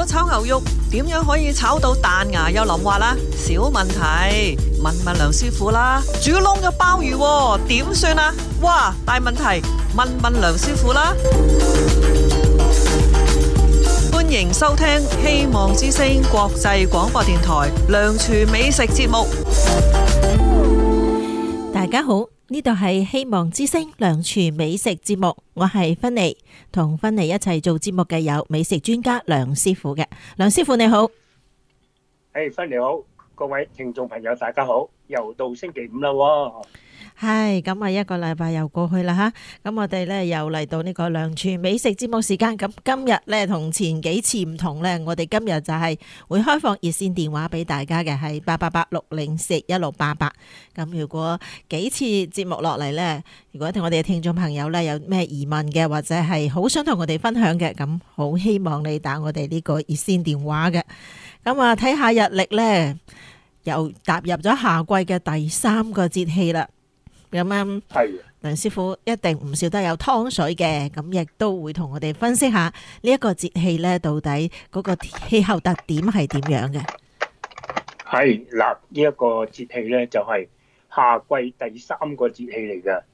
果炒牛肉點樣可以炒到彈牙又淋滑啦？小問題，問問梁師傅啦。煮燶咗鮑魚喎，點算啊？哇，大問題，問問梁師傅啦。歡迎收聽希望之聲國際廣播電台梁廚美食節目。 大家好，呢度係希望之聲梁廚美食節目，我係芬妮，同芬妮一齊做節目嘅有美食專家梁師傅嘅。梁師傅你好。 芬妮好，各位聽眾朋友大家好，又到星期五啦喎。 係咁啊，一個禮拜又過去啦吓，咁我哋咧又嚟到呢個梁廚美食節目時間。咁今日咧同前幾次唔同咧，我哋今日就係會開放熱線電話俾大家嘅，係888-604-1688。咁如果幾次節目落嚟咧，如果我哋嘅聽眾朋友咧有咩疑問嘅，或者係好想同我哋分享嘅，咁好希望你打我哋呢個熱線電話嘅。咁啊，睇下日曆咧，又踏入咗夏季嘅第3個節氣啦。咁係梁師傅一定唔少得有湯水嘅，咁亦都會同我哋分析下呢一個節氣咧，到底嗰個氣候特點係點樣嘅？ 係嗱，呢一個節氣咧就係夏季第3個節氣嚟嘅。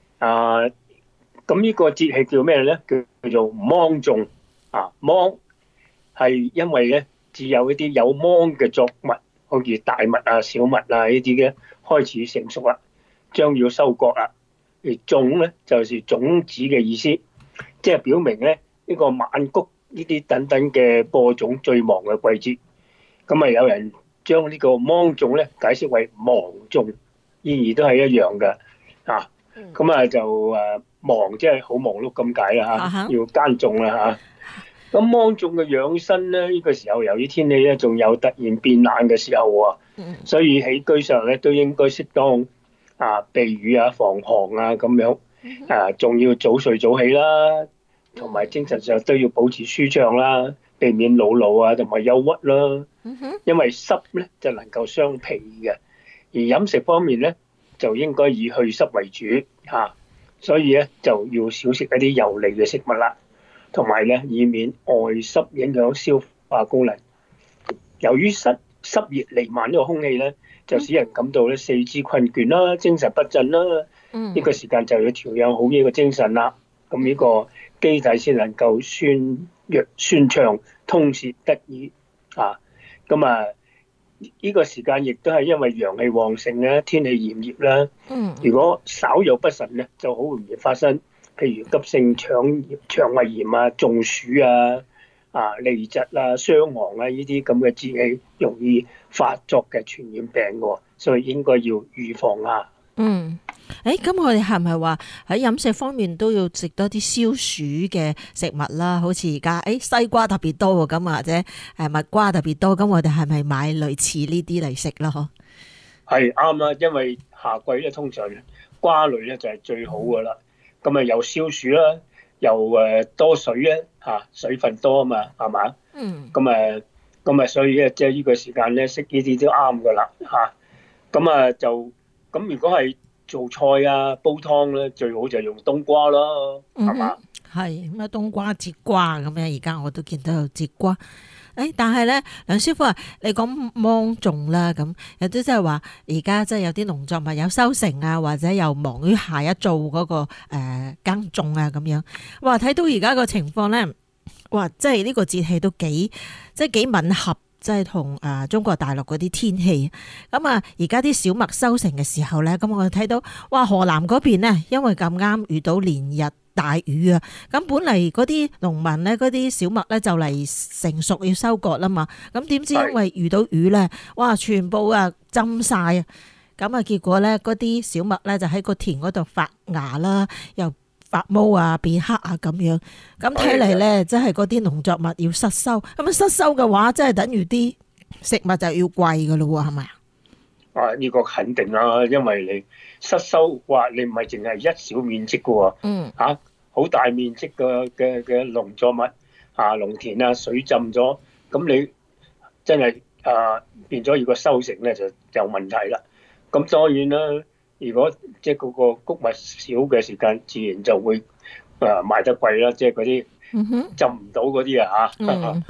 咁呢個節氣叫咩咧？叫做芒種啊。芒係因為咧，只有一啲有芒嘅作物，好似大麥啊、小麥啊呢啲嘅開始成熟啦，將要收割啦。而種咧就是種子嘅意思，即係表明咧呢個萬谷呢啲等等嘅播種最忙嘅季節。咁啊，有人將呢個芒種咧解釋為忙種，意義都係一樣嘅啊。咁啊就忙即係好忙碌咁解啦嚇，要耕種啦嚇。咁芒種嘅養生咧，呢個時候由於天氣咧仲有突然變冷嘅時候喎，所以起居上咧都應該適當避雨啊、防寒啊咁樣，仲要早睡早起啦，同埋精神上都要保持舒暢啦，避免勞碌啊同埋憂鬱啦。因為濕咧就能夠傷脾嘅，而飲食方面咧就應該以去濕為主嚇，所以咧就要少食一啲油膩嘅食物啦，同埋咧以免外濕影響消化功能。由於濕熱彌漫呢個空氣咧，就使人感到咧四肢困倦啦、精神不振啦。呢個時間就要調養好呢個精神啦。咁呢個機體先能夠順暢通泄得以啊。咁呢個時間亦都係因為陽氣旺盛咧，天氣炎熱啦。如果稍有不慎咧，就好容易發生，譬如急性腸胃炎啊、中暑啊、痢疾啊、傷寒啊呢啲咁嘅節氣容易發作嘅傳染病嘅，所以應該要預防啊。 咁我哋係咪話喺飲食方面都要食多啲消暑嘅食物啦？好似而家西瓜特別多喎，咁或者蜜瓜特別多，咁我哋係咪買類似呢啲嚟食啦？嗬， 係啱啊，因為夏季咧通常瓜類咧就係最好噶啦，咁又消暑啦，又多水咧水分多啊嘛，係嘛？咁所以咧即係呢個時間咧食呢啲都啱噶啦嚇。咁如果係做菜啊、煲湯咧，最好就用冬瓜咯，係嘛？ 係咁冬瓜、節瓜咁樣，而家我都見到有節瓜。但係咧，梁師傅啊，你講芒種啦，咁有啲即係話，而家即係有啲農作物有收成啊，或者又忙於下一造嗰個耕種啊，咁樣。哇，睇到而家個情況咧，哇，即係呢個節氣都幾吻合。即係同中國大陸嗰啲天氣，咁而家啲小麥收成嘅時候咧，咁我哋睇到哇，河南嗰邊呢，因為咁啱遇到連日大雨啊，咁本嚟嗰啲農民咧，嗰啲小麥咧就嚟成熟要收割啦嘛，咁點知因為遇到雨咧，哇，全部浸晒啊，咁結果咧嗰啲小麥咧就喺個田嗰度發芽啦，又發毛啊，變黑啊咁樣，咁睇嚟咧，真係嗰啲農作物要失收，咁失收嘅話，真係等於啲食物就要貴噶咯喎，係咪啊？ 呢個肯定啦，因為你失收話，你唔係淨係一小面積噶喎，好大面積嘅農作物農田啊，水浸咗，咁你真係變咗，如果收成咧就有問題啦。咁當然啦。如果即係嗰個谷物少嘅時間，自然就會賣得貴啦。即係嗰啲浸唔到嗰啲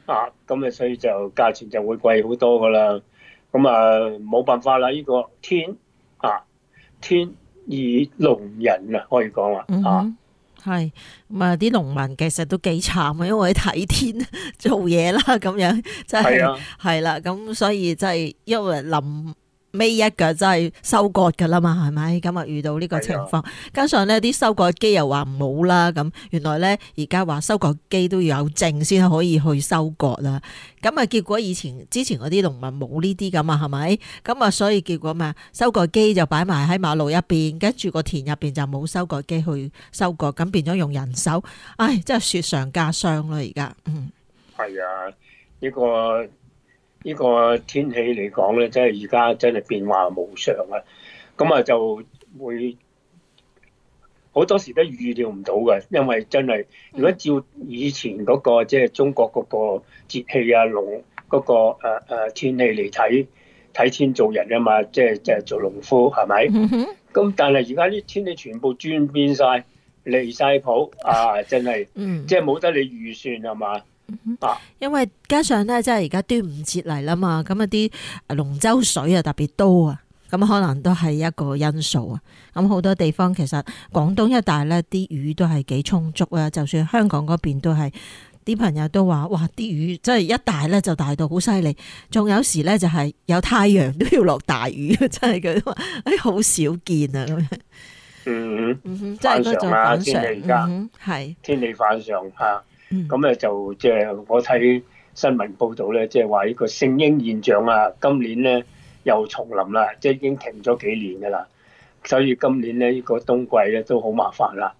咁所以就價錢就會貴好多噶啦。咁冇辦法啦，呢個天意弄人啊，可以講話係咁啊！啲農民其實都幾慘啊，因為睇天做嘢啦，咁樣真係係啦。咁所以真係因為臨尾一腳真係收割噶啦嘛，係咪？咁啊遇到呢個情況，加上呢啲收割機又話唔好啦。咁原來呢，而家話收割機都要有證先可以去收割啦。咁啊結果之前嗰啲農民冇呢啲咁啊，係咪？咁啊所以結果嘛，收割機就擺埋喺馬路一邊，跟住個田入邊就冇收割機去收割，咁變咗用人手。唉，真係雪上加霜啦！而家係啊，呢個天氣嚟講咧，真係而家真係變化無常啊！咁就會好多時都預料唔到嘅，因為真係如果照以前嗰個即係中國嗰個節氣啊、嗰個天氣嚟睇天做人啊嘛，即係做農夫係咪？咁但係而家啲天氣全部轉變晒，離晒譜真係即係冇得你預算係嘛？ 因為加上咧，即係而家端午節嚟啦嘛，咁啲龍舟水啊特別多啊，咁可能都係一個因素啊。咁好多地方其實廣東一帶咧啲魚都係幾充足啊，就算香港嗰邊都係，啲朋友都話：哇，啲魚真係一大咧就大到好犀利，仲有時咧就係有太陽都要落大雨，真係佢話好少見啊咁樣。即係嗰種反常天氣而家係天氣反常咁咧就即係我睇新聞報道咧，即係話呢個聖嬰現象今年咧又重臨啦，即係已經停咗幾年噶啦，所以今年咧呢個冬季咧都好麻煩啦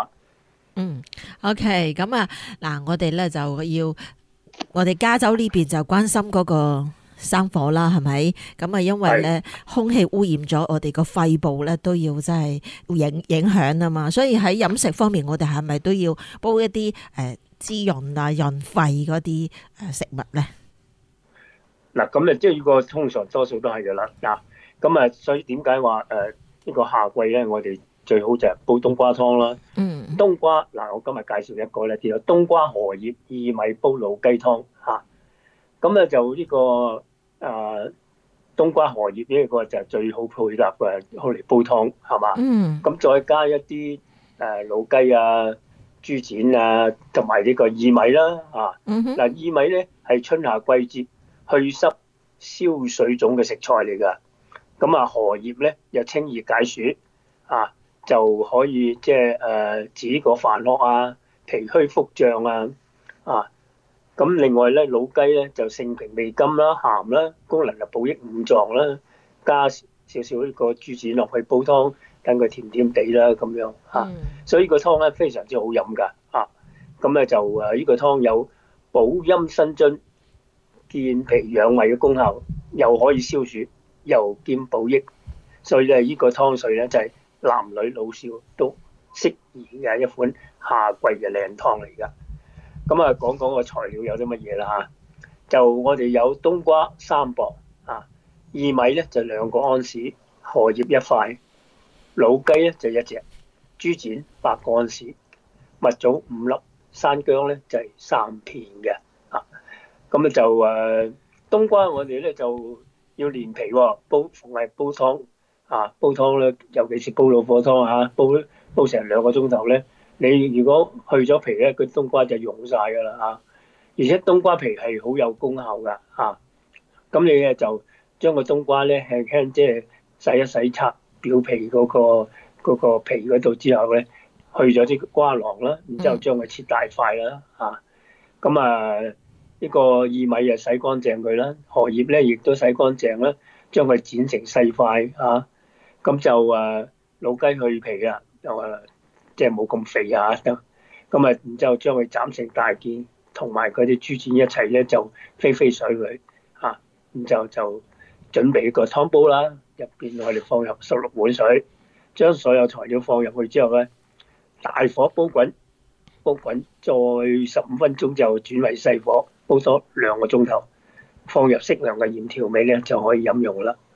OK， 咁嗱，我哋咧就要我哋加州呢邊就關心嗰個山火啦，係咪？咁因為咧空氣污染咗我哋個肺部咧，都要真係影響啊嘛，所以喺飲食方面，我哋係咪都要煲一啲滋潤潤肺嗰啲食物咧？ 嗱，咁即係呢個通常多數都係噶啦。咁所以點解話呢個夏季咧，我哋最好就係煲冬瓜湯啦。冬瓜我今日介紹一個咧，叫做冬瓜荷葉薏米煲老雞湯咁就呢個冬瓜荷葉呢個就係最好配搭嘅，好嚟煲湯係嘛？咁再加一啲老雞豬展同埋呢個薏米啦薏米咧係春夏季節去濕消水腫嘅食材嚟㗎。咁荷葉咧又清熱解暑就可以即係止個煩惡脾虛腹脹咁另外咧老雞咧就性平味甘啦、鹹啦，功能就補益五臟啦，加少少呢個豬展落去煲湯，等佢甜甜地啦咁樣所以呢個湯咧非常之好飲㗎咁咧就呢個湯有補陰生津、健脾養胃嘅功效，又可以消暑，又兼補益，所以咧呢個湯水咧就係男女老少都適宜嘅一款夏季嘅靚湯嚟㗎。咁講講個材料有啲乜嘢啦就我哋有冬瓜3磅薏米咧就2個安士，荷葉1塊，老雞咧就1隻，豬展8個安士，蜜棗5粒，山姜咧就係3片嘅咁就冬瓜我哋咧就要連皮逢係煲湯煲湯咧，尤其是煲老火湯煲成2個鐘頭咧。你如果去咗皮咧，個冬瓜就溶晒㗎啦而且冬瓜皮係好有功效㗎咁你咧就將個冬瓜咧輕輕即係洗一洗擦表皮嗰個皮嗰度之後咧，去咗啲瓜囊啦，然之後將佢切大塊啦咁呢個薏米洗乾淨佢啦，荷葉咧亦都洗乾淨啦，將佢剪成細塊咁就老雞去皮就即係冇咁肥咁然之後將佢斬成大件，同埋嗰啲豬展一齊咧就飛水佢然之後就準備一個湯煲啦，入邊我哋放入16碗水，將所有材料放入去之後咧，大火煲滾，再15分鐘就轉為細火煲多2個鐘頭，放入適量嘅鹽調味咧就可以飲用啦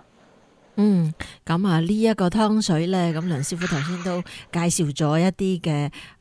咁呢一個湯水咧，咁梁師傅頭先都介紹咗一啲嘅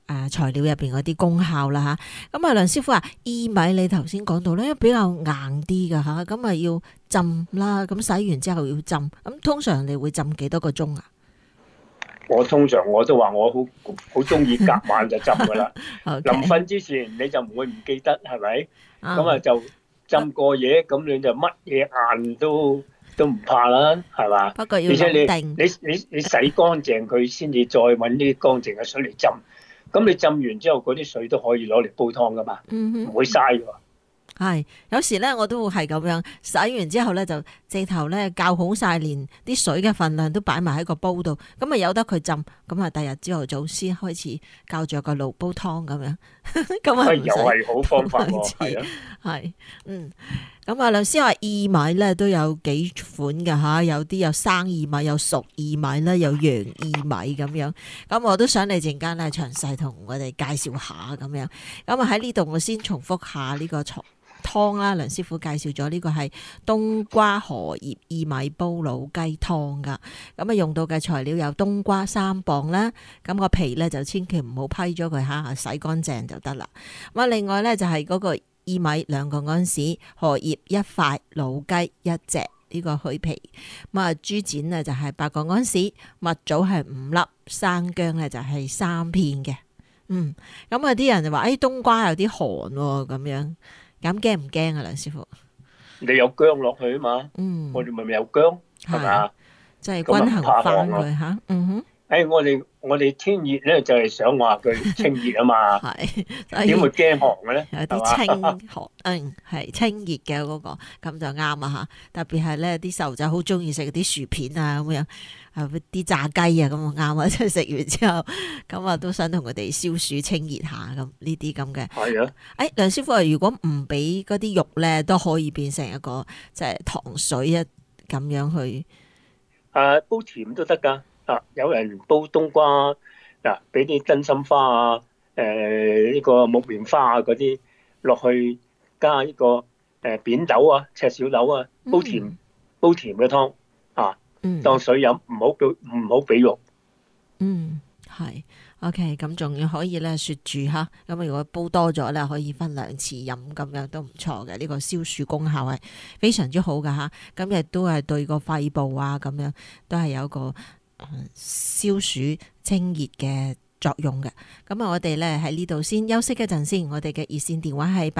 材料入邊嗰啲功效啦嚇。咁梁師傅話薏米你頭先講到咧比較硬啲㗎嚇，咁啊要浸啦，咁洗完之後要浸，咁通常你會浸幾多個鐘啊？ 我通常我都話我好中意隔晚就浸噶啦，臨瞓之前你就唔會唔記得係咪？咁就浸過夜，咁你就乜嘢硬都唔怕啦，係嘛？ 不過要而且定你洗乾淨佢先至再揾啲乾淨嘅水嚟浸，咁你浸完之後嗰啲水都可以攞嚟煲湯噶嘛，唔會嘥㗎。 係，有時咧我都係咁樣洗完之後咧就直頭咧校好晒，連啲水嘅份量都擺埋喺個煲度，咁啊由得佢浸，咁啊第日朝頭早先開始校着個爐煲湯咁樣，咁啊又係好方法喎，係啊， 係，咁啊梁師話薏米咧都有幾款㗎吓，有啲有生薏米，有熟薏米啦，有洋薏米咁樣，咁我都想你陣間咧詳細同我哋介紹下咁樣，咁啊喺呢度我先重複下呢個湯啦，梁師傅介紹咗呢個係冬瓜荷葉薏米煲老雞湯噶，咁啊用到嘅材料有冬瓜3磅啦，咁個皮咧就千祈唔好批咗佢吓，洗乾淨就得啦。咁啊另外咧就係嗰個薏米2個安士，荷葉1塊，老雞1隻，呢個去皮。咁啊豬展咧就係8個安士，蜜棗係5粒，生薑咧就係3片嘅。咁啊啲人就話冬瓜有啲寒喎，咁樣。咁驚唔驚啊，梁師傅？ 你有薑落去啊嘛，我哋咪有薑，係咪？ 即係均衡翻佢吓。 我哋天熱咧就係想話佢清熱啊嘛，點會驚寒嘅咧？ 有啲清寒，係清熱嘅嗰個，咁就啱啊吓。特別係咧啲細路仔好中意食啲薯片啊咁樣，啲炸雞啊咁啊啱啊！即係食完之後，咁啊都想同佢哋消暑清熱下咁呢啲咁嘅。 係啊。 梁師傅話如果唔俾嗰啲肉咧，都可以變成一個即係糖水啊咁樣去。 煲甜都得㗎。有人煲冬瓜俾啲真心花啊，呢個木棉花啊嗰啲落去，加呢個扁豆啊、赤小豆啊，煲甜嘅湯當水飲，唔好俾肉。 係 OK， 咁仲要可以咧雪住吓，咁如果煲多咗咧，可以分2次飲，咁樣都唔錯嘅。呢個消暑功效係非常之好噶吓，咁亦都係對個肺部啊咁樣都係有個消暑清熱嘅作用嘅。咁啊我哋咧喺呢度先休息一陣先，我哋嘅熱線電話係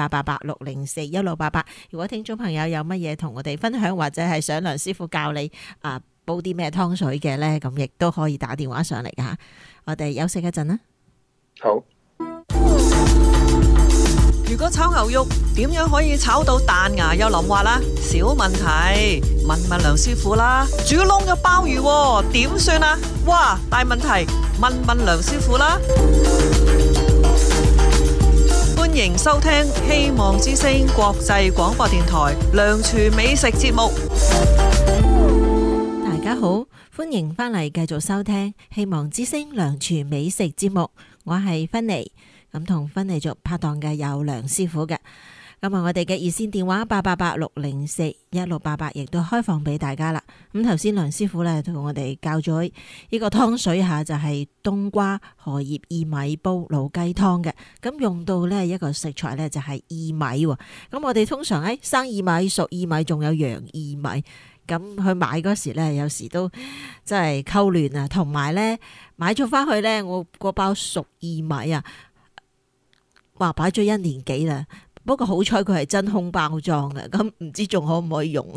888604188。如果聽眾朋友有乜嘢同我哋分享，或者係想梁師傅教你煲啲咩湯水嘅咧，咁亦都可以打電話上嚟噶。我哋休息一陣啦。 好。 如果炒牛肉點樣可以炒到彈牙又腍滑啦？小問題，問梁師傅啦。煮燶嘅鮑魚點算啊？哇，大問題，問梁師傅啦。歡迎收聽希望之聲國際廣播電台梁廚美食節目。 大家好，歡迎翻嚟繼續收聽希望之聲梁廚美食節目，我係芬妮。咁同芬妮族拍檔嘅有梁師傅嘅。咁啊我哋嘅熱線電話888604188亦都開放俾大家啦。咁頭先梁師傅咧同我哋教咗呢個湯水下，就係冬瓜荷葉薏米煲老雞湯嘅。咁用到呢一個食材咧就係薏米。咁我哋通常生薏米、熟薏米，仲有洋薏米。咁去買嗰時咧，有時都真係溝亂啊。同埋咧買咗翻去咧，我嗰包熟薏米啊，話擺咗1年幾啦。不過好彩佢係真空包裝嘅，咁唔知仲可唔可以用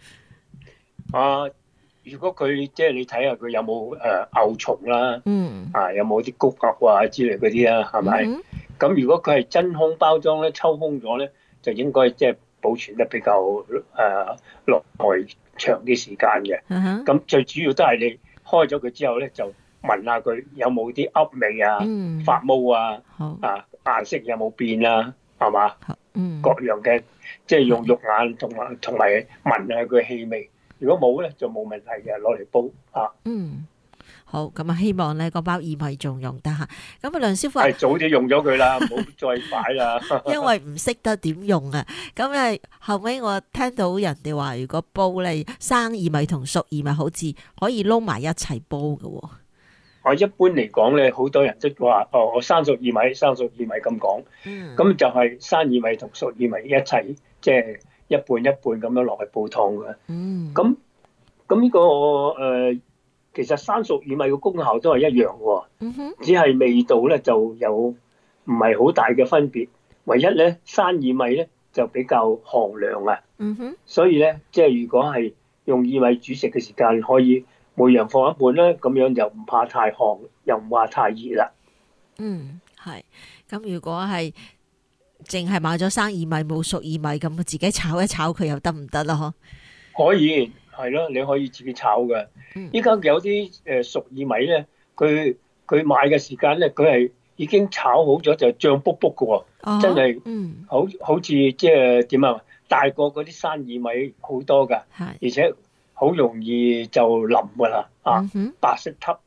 如果佢即係你睇下佢有冇牛蟲啦，有冇啲谷殼啊之類嗰啲啊，係咪？咁如果佢係真空包裝咧，抽空咗咧，就應該即係保存得比較耐長啲時間嘅。咁最主要都係你開咗佢之後咧，就聞下佢有冇啲噏味啊、發毛啊、顏色有冇變啊，係嘛？各樣嘅即係用肉眼同埋聞下佢氣味。如果冇咧，就冇問題嘅，攞嚟煲。 好，咁啊，希望咧嗰包薏米仲用得嚇。咁啊，梁師傅係早啲用咗佢啦，唔好再擺啦。 因為唔識得點用啊。咁後尾我聽到人哋話，如果煲咧生薏米同熟薏米好似可以撈埋一齊煲嘅喎。 我一般嚟講咧，好多人都話我生熟薏米，生熟薏米咁講，咁就係生薏米同熟薏米一齊，即係一半一半咁樣落去煲湯嘅。咁呢個其實生熟薏米嘅功效都係一樣喎，只係味道咧就有唔係好大嘅分別。唯一咧生薏米咧就比較寒涼啊，所以咧即係如果係用薏米煮食嘅時間，可以每樣放一半啦，咁樣就唔怕太寒，又唔怕太熱啦。 係。咁如果係淨係買咗生薏米冇熟薏米，咁自己炒一炒佢又得唔得咯？ 可以，係咯，你可以自己炒嘅。依家有啲熟薏米咧，佢買嘅時間咧，佢係已經炒好咗就脹卜卜嘅喎，真係好似即係點啊，大過嗰啲生薏米好多㗎，而且好容易就腍㗎啦，白色級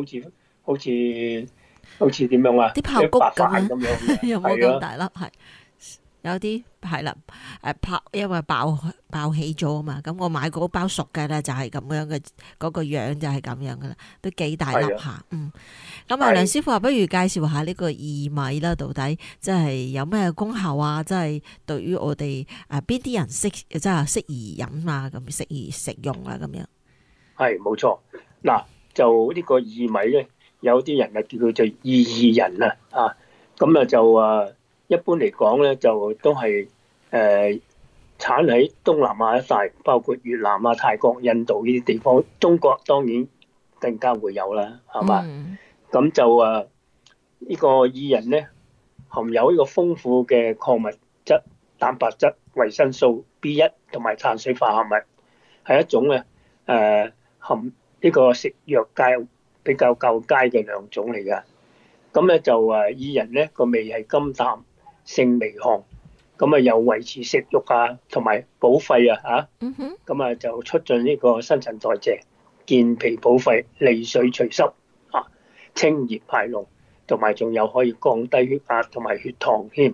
好似點樣啊？ 啲爆谷白飯咁樣， 有冇咁大粒？係有啲係啦，因為爆起咗啊嘛。咁我買嗰包熟嘅咧，就係咁樣嘅，嗰個樣就係咁樣噶啦，都幾大粒下。咁啊，梁師傅話不如介紹下呢個薏米啦，到底即係有咩功效啊？即係對於我哋邊啲人即係適宜飲啊，咁適宜食用啊，咁樣。 係冇錯，嗱就呢個薏米咧，有啲人啊叫佢做薏仁啊，咁啊就一般嚟講咧，就都係產喺東南亞一帶，包括越南啊、泰國、印度呢啲地方。中國當然更加會有啦，係嘛？咁就呢個薏仁咧，含有呢個豐富嘅礦物質、蛋白質、維生素 B1 同埋碳水化合物，係一種咧含呢個食藥界比較夠佳嘅兩種嚟㗎。咁咧就薏仁咧個味係甘淡，性微寒，咁啊又維持食慾啊，同埋補肺啊咁啊就促進呢個新陳代謝、健脾補肺、利水除濕清熱排膿，同埋仲有可以降低血壓同埋血糖添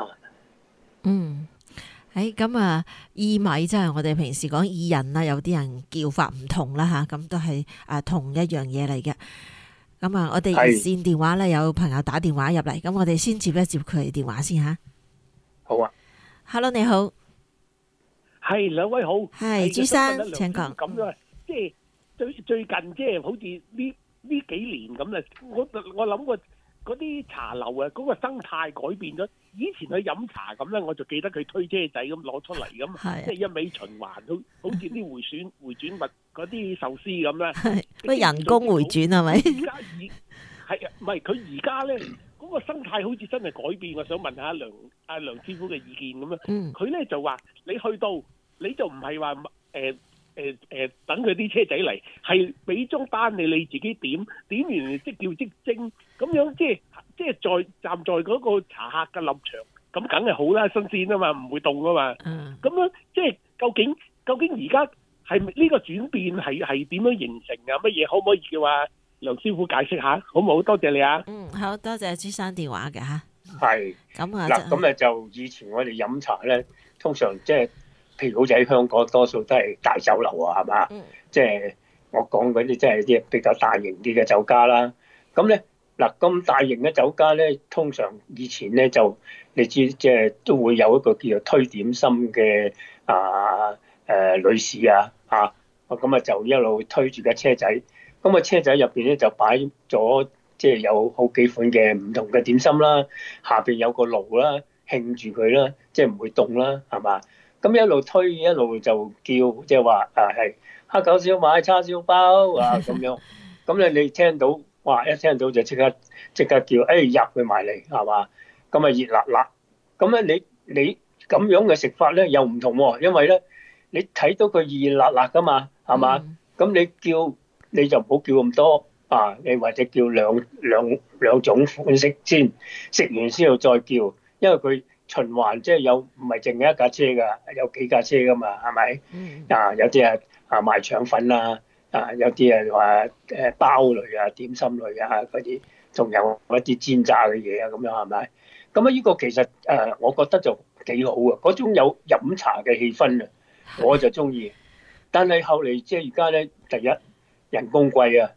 咁薏米即係我哋平時講薏仁啦，有啲人叫法唔同啦咁都係同一樣嘢嚟嘅。咁我哋熱線電話咧有朋友打電話入嚟，咁我哋先接一接佢電話先吓。 好啊 ，Hello 你好， 係兩位好， 係朱生請講。 咁樣即係最近即係好似呢幾年咁啦，我諗過嗰啲茶樓嗰個生態改變咗。以前去飲茶咁咧，我就記得佢推車仔咁攞出嚟咁，即係一味循環，好似啲回轉物嗰啲壽司咁咧。 乜人工回轉係咪？ 係唔係佢而家咧嗰個生態好似真係改變？我想問下梁師傅嘅意見咁樣。佢咧就話你去到你就唔係話等佢啲車仔嚟，係俾張單你自己點完即叫即蒸咁樣，即係站在嗰個茶客嘅立場，咁梗係好啦，新鮮啊嘛，唔會凍啊嘛。咁樣即係究竟而家係呢個轉變係點樣形成啊？乜嘢可唔可以叫梁師傅解釋下？好唔好？多謝你啊。 好多謝朱生電話嘅嚇。 係咁就以前我哋飲茶咧，通常即係譬如好似喺香港，多數都係大酒樓啊，係嘛？即係我講嗰啲即係啲比較大型啲嘅酒家啦。咁咧咁大型嘅酒家咧，通常以前咧就你知即係都會有一個叫做推點心嘅女士咁就一路推住架車仔。咁個車仔入邊咧就擺咗即係有好幾款嘅唔同嘅點心啦，下邊有個爐啦，興住佢啦，即係唔會凍啦，係嘛？咁一路推一路就叫，即係話係蝦餃燒賣、叉燒包咁樣。咁你聽到一聽到就即刻叫入佢埋嚟，係嘛？咁熱辣辣。咁咧你咁樣嘅食法咧又唔同喎，因為咧你睇到佢熱辣辣噶嘛，係嘛？咁你就唔好叫咁多你或者叫兩種款式先，食完先又再叫，因為佢循環即係有唔係淨係一架車㗎，有幾架車㗎嘛，係咪？有啲賣腸粉有啲話包類點心類嗰啲，仲有一啲煎炸嘅嘢咁樣係咪？咁呢個其實我覺得就幾好啊，嗰種有飲茶嘅氣氛我就中意。但係後嚟即係而家咧，第一人工貴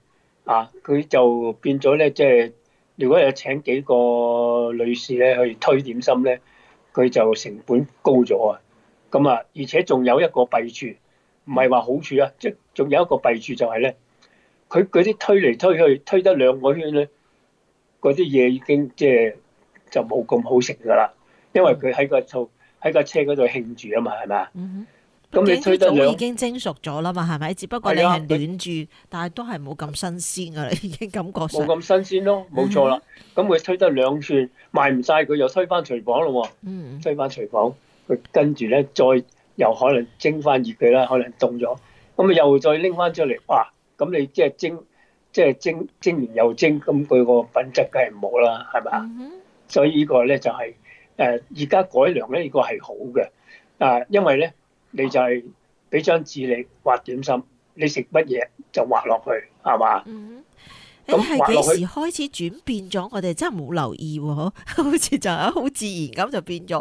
佢就變咗咧，即係如果有請幾個女士咧去推點心咧，佢就成本高咗啊。咁啊，而且仲有一個弊處，唔係話好處啊，即係仲有一個弊處就係咧，佢嗰啲推嚟推去，推得兩個圈咧，嗰啲嘢已經即係就冇咁好食噶啦，因為佢喺個車嗰度興住啊嘛，係咪啊？咁你推得已經蒸熟咗啦嘛，係咪？只不過你係暖住，但係都係冇咁新鮮噶啦，已經感覺上冇咁新鮮咯，冇錯啦。咁佢推得兩串賣唔晒，佢又推翻廚房咯喎。推翻廚房，佢跟住咧再又可能蒸翻熱佢啦，可能凍咗，咁啊又再拎翻出嚟，哇！咁你即係蒸完又蒸，咁佢個品質梗係唔好啦，係咪啊？所以呢個咧就係而家改良咧，呢個係好嘅因為咧。你就係俾張紙你畫點心，你食乜嘢就畫落去，係嘛？ 咁係幾時開始轉變咗？我哋真係冇留意喎，好似就係好自然咁就變咗。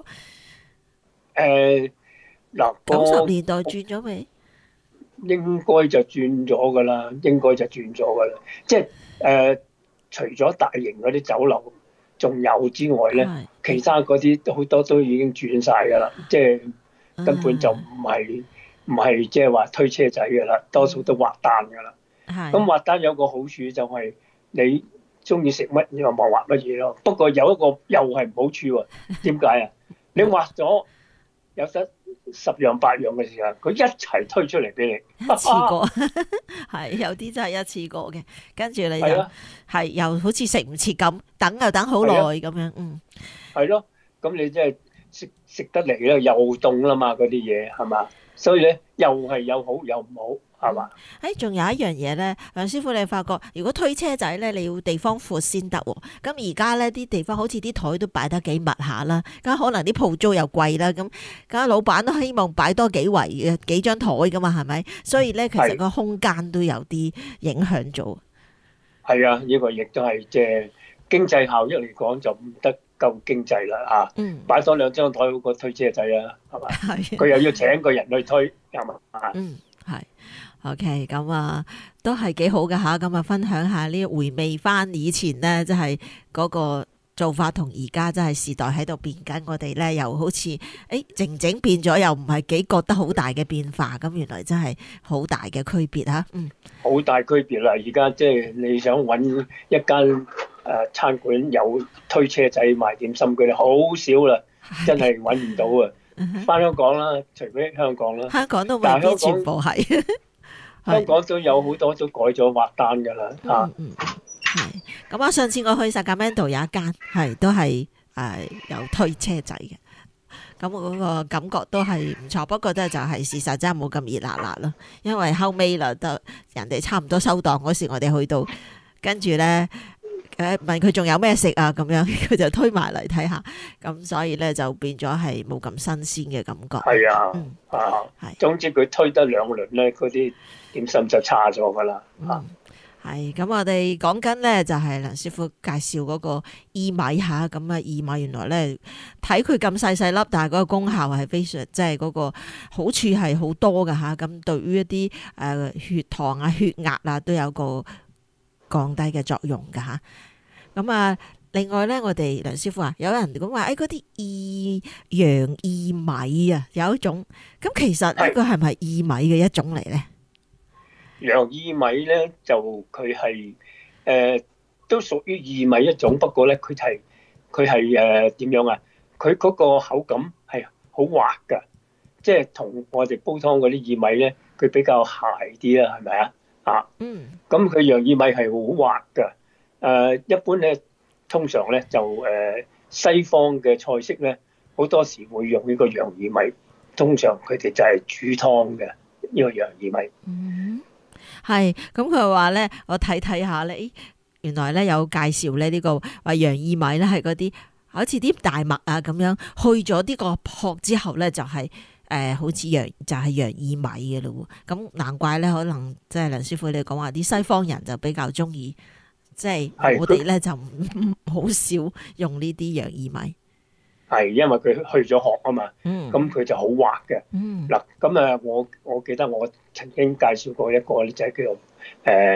嗱 ，90年代轉咗未？ 應該就轉咗噶啦，即係除咗大型嗰啲酒樓仲有之外咧，其他嗰啲好多都已經轉晒噶啦，即係。根本就唔係即係話推車仔嘅啦，多數都畫單嘅啦。咁畫單有個好處就係你中意食乜嘢就畫乜嘢咯。不過有一個又係唔好處喎，點解啊？你畫咗有得10樣8樣嘅時候，佢一齊推出嚟俾你， 一次過係有啲真係一次過嘅，跟住你就係又好似食唔切咁，等又等好耐咁樣， 係咯，咁你即係。食得嚟咧又凍啦嘛，嗰啲嘢係嘛，所以咧又係有好有唔好係嘛。 仲有一樣嘢咧，梁師傅你發覺，如果推車仔咧，你要地方闊先得喎。咁而家咧啲地方好似啲台都擺得幾密下啦，咁可能啲鋪租又貴啦，咁老闆都希望擺多幾圍嘅幾張台噶嘛，係咪？所以咧其實個空間都有啲影響咗。 係啊，呢個亦都係即係經濟效益嚟講就唔得。夠經濟啦嚇，擺多2張台好過推車仔啊，係嘛？佢又要請個人去推，係嘛？ 係 OK， 咁都係幾好嘅嚇，咁分享下呢回味翻以前咧，即係嗰個做法同而家真係時代喺度變緊，我哋咧又好似靜靜變咗，又唔係幾覺得好大嘅變化，咁原來真係好大嘅區別嚇， 好大區別啦！而家即係你想揾一間餐館有推車仔賣點心，佢哋好少啦，真係揾唔到啊！返香港啦，除非香港啦， 香港都未必全部係， 香港都有好多都改咗劃單㗎啦嚇。 係咁上次我去 Sacramento 有一間係都係有推車仔嘅，咁我嗰個感覺都係唔錯，不過都係就係事實真係冇咁熱辣辣咯，因為後尾啦，就人哋差唔多收檔嗰時，我哋去到跟住咧。問佢仲有咩食啊？咁樣佢就推埋嚟睇下，咁所以咧就變咗係冇咁新鮮嘅感覺。 係啊，總之佢推得2輪咧，嗰啲點心就差咗噶啦。 係咁，我哋講緊咧就係梁師傅介紹嗰個薏米嚇，咁薏米原來咧睇佢咁細細粒，但係嗰個功效係非常，即係嗰個好處係好多㗎嚇。咁對於一啲血糖啊、血壓啊都有個降低嘅作用㗎嚇。咁另外咧，我哋梁師傅有人講話嗰啲洋薏米啊，有一種，咁其實呢個係咪薏米嘅一種嚟咧？ 洋薏米咧就佢係都屬於薏米一種，不過咧佢係點樣啊？佢嗰個口感係好滑㗎，即係同我哋煲湯嗰啲薏米咧，佢比較鞋啲啦，係咪啊？咁佢洋薏米係好滑㗎。一般咧，通常咧就西方嘅菜式咧，好多時會用呢個洋薏米。通常佢哋就係煮湯嘅呢個洋薏米。 係咁佢話咧，我睇下咧，原來咧有介紹咧呢個話洋薏米咧係嗰啲好似啲大麥啊咁樣，去咗呢個殼之後咧就係好似洋薏米嘅咯喎。咁難怪咧，可能即係梁師傅你講話啲西方人就比較中意。即係我哋咧就好少用呢啲洋薏米， 係因為佢去咗殼啊嘛，咁佢就好滑嘅。嗱，咁我記得我曾經介紹過一個咧，就係叫做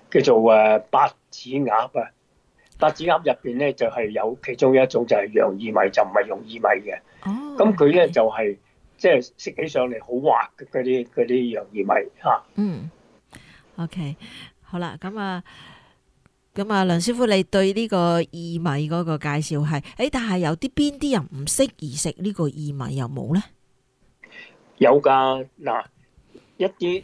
叫做八子鴨啊。八子鴨入邊咧就係有其中一種就係洋薏米，就唔係用薏米嘅。 哦， 咁佢咧 OK 就係即係食起上嚟好滑嘅嗰啲洋薏米嚇。 嗯，OK，好啦，咁啊，梁師傅，你對呢個薏米嗰個介紹係，但係有邊啲人唔適宜食呢個薏米有冇咧？ 有㗎嗱，一啲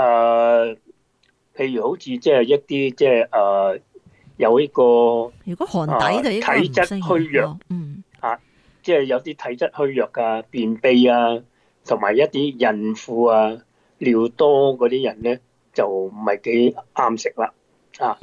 譬如好似即係一啲即係有呢個如果寒底就應該體質虛弱，即係有啲體質虛弱啊、便秘啊，同埋一啲孕婦啊、尿多嗰啲人咧，就唔係幾啱食啦啊。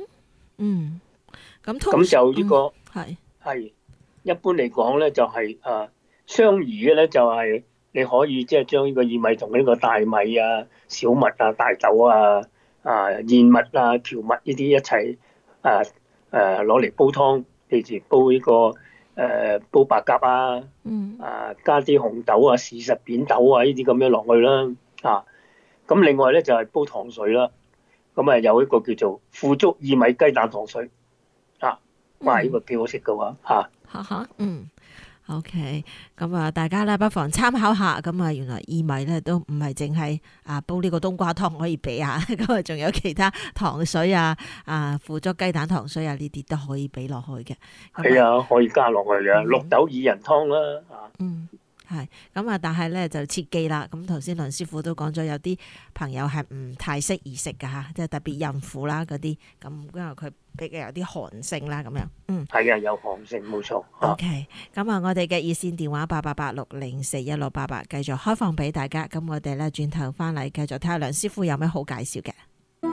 咁就呢個係一般嚟講咧，就係相宜嘅咧，就係你可以即係將呢個薏米同呢個大米啊、小麥啊、大豆啊、燕麥啊、蕎麥呢啲一齊攞嚟煲湯，譬如煲呢個煲白鴿啊，加啲紅豆啊、事實扁豆啊呢啲咁樣落去啦啊。咁另外咧就係煲糖水啦，咁有一個叫做腐竹薏米雞蛋糖水啊，哇！呢個幾好食噶喎嚇。 OK， 咁大家咧不妨參考下。咁原來薏米咧都唔係淨係煲呢個冬瓜湯可以俾下，咁仲有其他糖水腐竹雞蛋糖水呢啲都可以俾落去嘅。 係啊，可以加落去嘅綠豆薏仁湯啦係咁但係咧就切記啦。咁頭先梁師傅都講咗，有啲朋友係唔太適宜食噶嚇，即係特別孕婦啦嗰啲。咁因為佢比較有啲寒性啦，咁樣。 係啊，有寒性冇錯。 OK， 咁我哋嘅熱線電話888-604-1688繼續開放俾大家。咁我哋咧轉頭翻嚟繼續睇下梁師傅有咩好介紹嘅。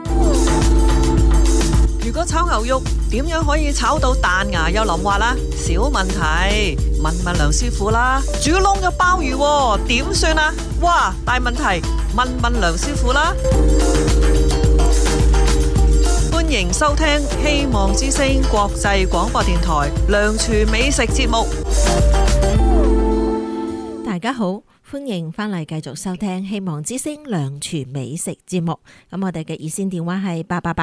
如果炒牛肉點樣可以炒到彈牙又腍滑啦？小問題，問梁師傅啦。煮燶嘅鮑魚點算啊？哇，大問題，問梁師傅啦。歡迎收聽希望之聲國際廣播電台梁廚美食節目。 大家好，歡迎翻嚟繼續收聽希望之聲梁廚美食節目。咁我哋嘅熱線電話係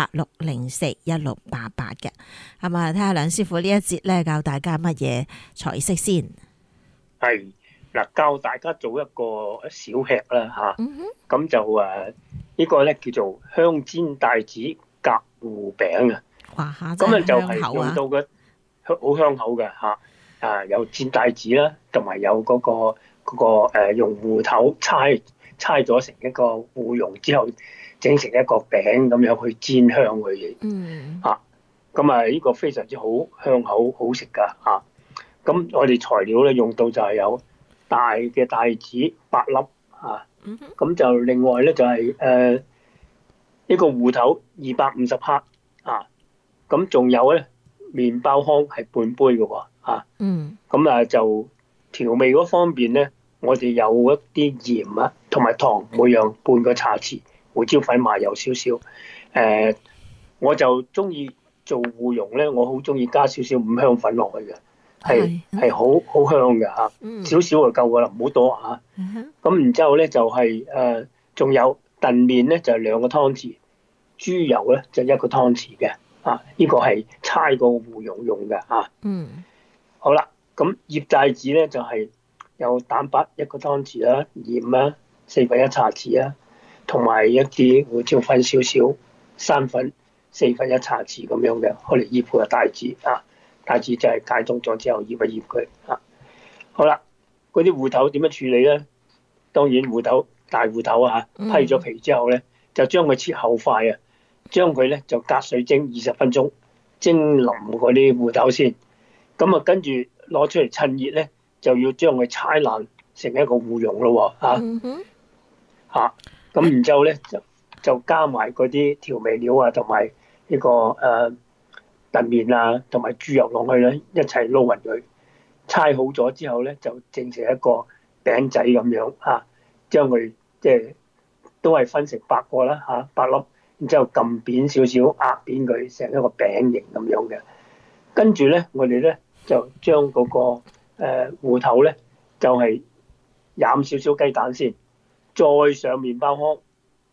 888-604-1688嘅。咁睇下梁師傅呢一節咧教大家乜嘢菜式先。 係嗱，教大家做一個小吃啦嚇。咁就呢個咧叫做香煎帶子夾糊餅啊。 哇嚇！ 咁就係用到嘅好香口嘅嚇。有煎帶子啦，同埋有嗰個用芋頭猜咗成一個糊蓉之後，整成一個餅咁樣去煎香佢嘅。咁呢個非常之好香口，好食㗎嚇。咁我哋材料咧用到就係有大嘅帶子8粒嚇。咁就另外咧就係呢個芋頭250克啊。咁仲有咧麵包糠係半杯嘅喎嚇。咁就調味嗰方面咧，我哋有一啲鹽啊，同埋糖，每樣半個茶匙，胡椒粉、麻油少少。我就中意做糊蓉咧，我好中意加少少五香粉落去嘅，係好香嘅嚇。少少就夠噶啦，唔好多嚇。咁然之後咧就係仲有燉麵咧就係2個湯匙，豬油咧就1個湯匙嘅。呢個係猜個糊蓉用嘅嚇。好啦。咁醃帶子咧就係有蛋白1個湯匙啦，鹽啦1/4茶匙啦，同埋一啲胡椒粉少少，生粉1/4茶匙咁樣嘅，我嚟醃個帶子啊。帶子就係解凍咗之後醃一醃佢啊。好啦，嗰啲芋頭點樣處理咧？當然大芋頭批咗皮之後咧，就將佢切厚塊啊，將佢咧就隔水蒸20分鐘，蒸腍嗰啲芋頭先。咁跟住攞出嚟趁熱咧，就要將佢搓爛成一個糊蓉咯喎咁然之後咧就加埋嗰啲調味料啊，同埋呢個燉麵啊，同埋豬油落去咧，一齊撈勻佢。搓好咗之後咧，就整成一個餅仔咁樣將佢即係都係分成8個啦8粒，然之後撳扁少少，壓扁佢成一個餅形咁樣嘅。跟住咧，我哋咧就將嗰個芋頭咧，就係染少少雞蛋先，再上麵包糠，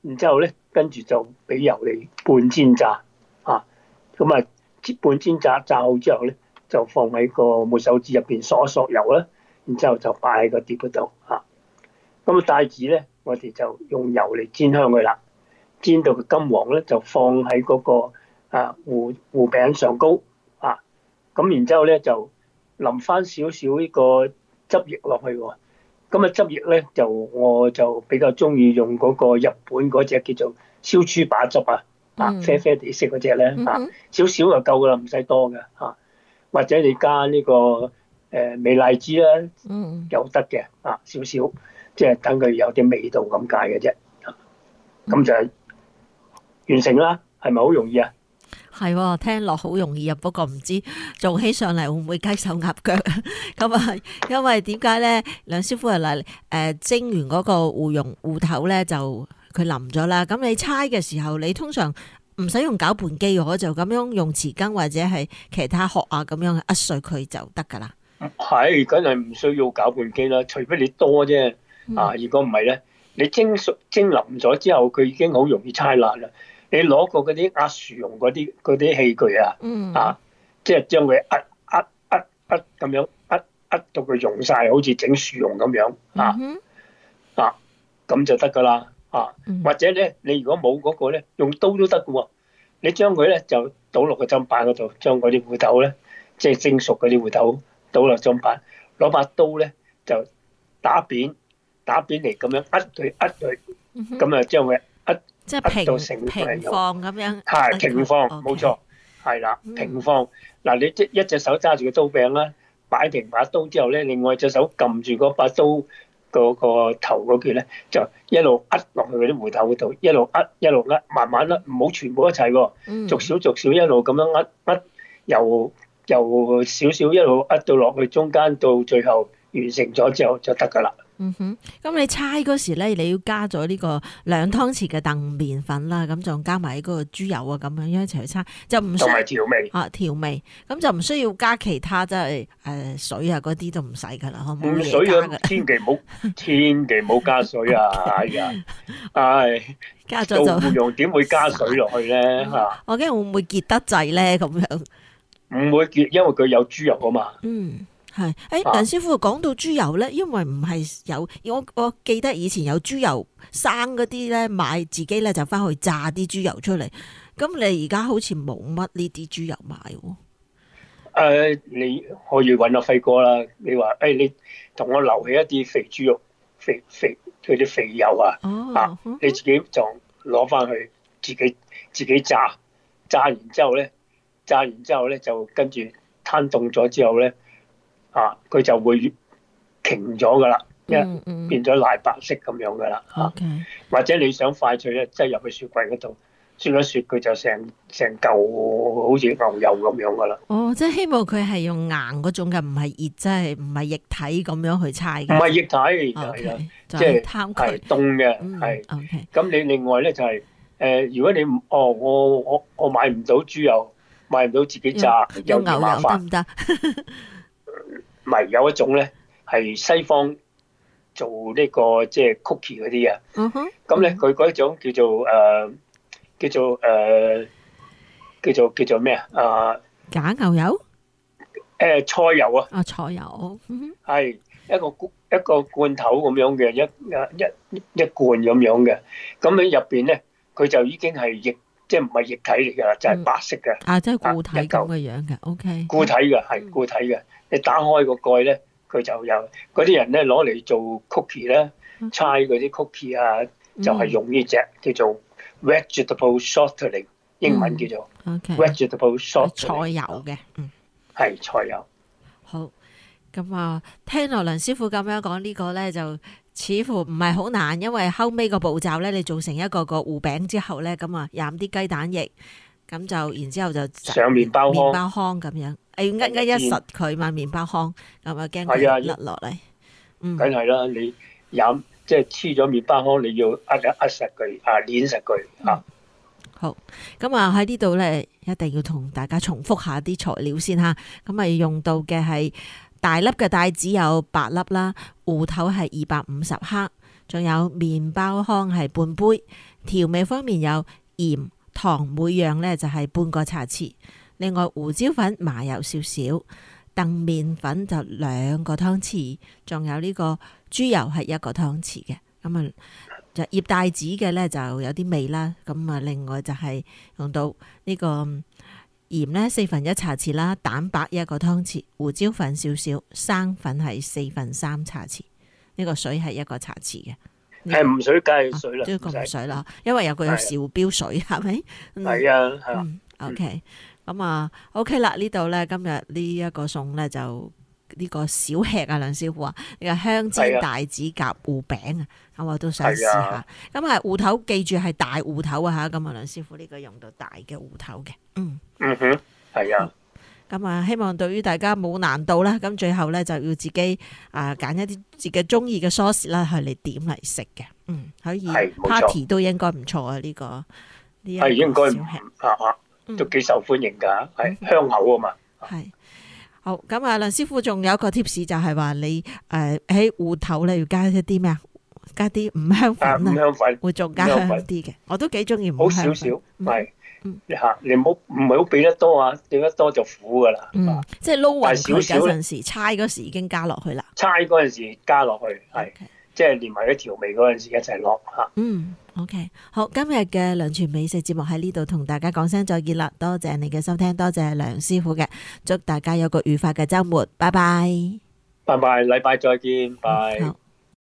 然之後咧跟住就俾油嚟半煎炸啊，咁啊半煎炸好之後咧就放喺個抹手指入邊索一索油啦，然之後就擺喺個碟嗰度啊。咁啊帶子咧我哋就用油嚟煎香佢啦，煎到佢金黃咧就放喺嗰個糊餅上高啊，咁然之後咧就淋翻少少呢個汁液落去喎。咁啊汁液咧我就比較中意用嗰個日本嗰隻叫做燒豬把汁啡啡地色嗰隻咧少少就夠噶啦，唔使多嘅嚇。或者你加呢個美乃滋啦，又得嘅少少，即係等佢有啲味道咁解嘅啫。咁就完成啦，係咪好容易啊？ 係，聽落好容易啊，不過唔知做起上嚟會唔會雞手鴨腳咁啊？因為點解咧？梁師傅係嚟蒸完嗰個芋頭咧，就佢淋咗啦。咁你搓嘅時候，你通常唔使用攪拌機，我就咁樣用匙羹或者係其他殼咁樣壓碎佢就得噶啦。 係，梗係唔需要攪拌機啦，除非你多啫。如果唔係咧，你蒸腍咗之後，佢已經好容易搓爛啦。你攞過嗰啲壓薯蓉嗰啲器具即係將佢壓咁樣壓到佢溶晒，好似整薯蓉咁樣咁就得噶啦。或者咧，你如果冇嗰個咧，用刀都得噶喎。你將佢咧就倒落個砧板嗰度，將嗰啲芋頭咧，即係蒸熟嗰啲芋頭倒落砧板，攞把刀咧就打扁嚟咁樣壓佢，咁啊將佢即係到成平放咁樣， 係平放，冇錯，係啦，平放。嗱，你一隻手揸住個刀柄啦，擺平把刀之後咧，另外隻手撳住嗰把刀嗰個頭嗰橛咧，就一路壓落去嗰啲芋頭嗰度，一路壓，慢慢壓，唔好全部一齊喎，逐少一路咁樣壓，由少少一路壓到落去中間，到最後完成咗之後就得噶啦。 咁你搓嗰時咧，你要加咗呢個2湯匙嘅澄麵粉啦，咁仲加埋嗰個豬油咁樣一齊去搓，就唔需要調味調味，咁就唔需要加其他即係水嗰啲都唔使噶啦，冇嘢水加噶。 千祈唔好加水啊！ 加咗就做芋蓉點會加水落去咧？ 我驚會唔會結得滯咧？咁樣唔會結，因為佢有豬油啊嘛。 係，梁師傅講到豬油咧，因為唔係有我記得以前有豬油生嗰啲咧，買自己咧就翻去炸啲豬油出嚟。咁你而家好似冇乜呢啲豬油買喎。 你可以揾阿輝哥啦。你話你同我留起一啲肥豬肉、肥嗰啲肥油你自己就攞翻去自己炸完之後咧，就跟住攤凍咗之後咧。佢就會瓊咗噶啦，變咗奶白色咁樣噶啦。或者你想快脆咧，擠入去雪櫃嗰度雪一雪，佢就成嚿好似牛油咁樣噶啦。 即係希望佢係用硬嗰種嘅，唔係熱，即係唔係液體咁樣去搓嘅。 唔係液體，係啦，即係凍嘅，係。咁你另外咧就係如果你我買唔到豬油，買唔到自己炸，有啲麻煩得唔得？ 唔係有一種咧，係西方做呢個即係 cookie 嗰啲咁咧佢嗰種叫做咩假牛油？ 菜油啊！ 菜油， 係一個罐頭咁樣嘅，一罐咁樣嘅。咁喺入邊咧，佢就已經係即係唔係液體嚟㗎啦，就係白色嘅。即係固體咁嘅樣嘅。OK。 固體嘅係固體嘅。你打開個蓋咧，佢就有嗰啲人咧攞嚟做 cookie 咧，搓嗰啲 cookie就係用呢隻叫做 vegetable shortening，英文叫做 vegetable shortening， 菜油嘅， 係菜油。 好，咁聽落梁師傅咁樣講呢個咧，就似乎唔係好難，因為後尾個步驟咧，你做成一個芋餅之後咧，咁染啲雞蛋液，咁就然之後就上麵包糠咁樣。要一實佢嘛，麵包糠咁驚佢甩落嚟。 梗係啦，你即係黐咗麵包糠，你要壓實佢，捏實佢。 好，咁喺呢度咧，一定要同大家重複下啲材料先吓。咁用到嘅係大粒嘅帶子有8粒啦，芋頭係250克， 仲有麵包糠係半杯。調味方面有鹽、糖每樣呢就係半個茶匙。另外胡椒粉、麻油少少，澄麵粉就2個湯匙，仲有呢個豬油係1個湯匙嘅。咁啊就醃帶子嘅呢就有啲味啦。咁啊另外就係用到呢個鹽呢1/4茶匙啦，蛋白1個湯匙，胡椒粉少少，生粉係4/3茶匙，呢個水係1個茶匙嘅。 係唔水梗係水啦， 即係個唔水啦，因為有個有少標水係咪？ 係啊，係啊。 OK，咁啊 OK 啦，呢度咧今日呢一個餸咧就呢個小吃啊，梁師傅啊，呢個香煎帶子夾芋餅啊，咁我都想試下。咁啊芋頭記住係大芋頭啊嚇，咁啊梁師傅呢個用到大嘅芋頭嘅， 嗯哼，係啊。 咁啊，希望對於大家冇難度啦。咁最後咧就要自己揀一啲自己中意嘅 sauce 啦，去嚟點嚟食嘅。可以 party 都應該唔錯啊！呢個呢一個應該小吃都幾受歡迎㗎，係香口啊嘛。 係好咁啊，梁師傅仲有一個 tips 就係話你喺芋頭咧要加一啲咩啊？加啲五香粉啊， 五香粉會仲加香啲嘅。我都幾中意五香粉。 好少少，係。你唔係好俾得多啊，俾得多就苦噶啦。 即係撈勻佢嗰陣時，猜嗰時已經加落去啦。 猜嗰陣時加落去，係即係連埋啲調味嗰陣時一齊落吓。 OK， 好，今日嘅梁廚美食節目喺呢度同大家講聲再見啦，多謝你嘅收聽，多謝梁師傅嘅，祝大家有個愉快嘅周末，拜拜。 拜拜，禮拜再見，拜。